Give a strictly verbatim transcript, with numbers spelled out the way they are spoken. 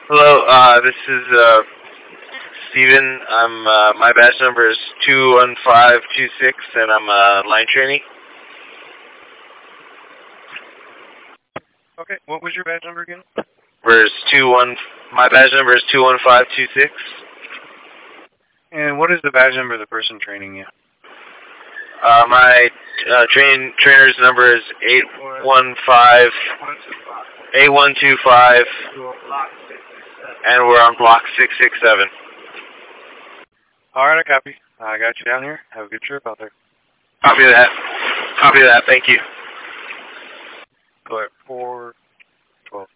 Hello, uh, this is, uh, Steven. I'm, uh, my badge number is two one five two six, and I'm, uh, line trainee. Okay, what was your badge number again? Verse two one, my badge number is two one five two six. And what is the badge number of the person training you? Uh, my, uh, train, trainer's number is eight one five, eight one two five, and we're on block six six seven. Alright, I copy. I got you down here. Have a good trip out there. Copy that. Copy that. Thank you. Go at four twelve.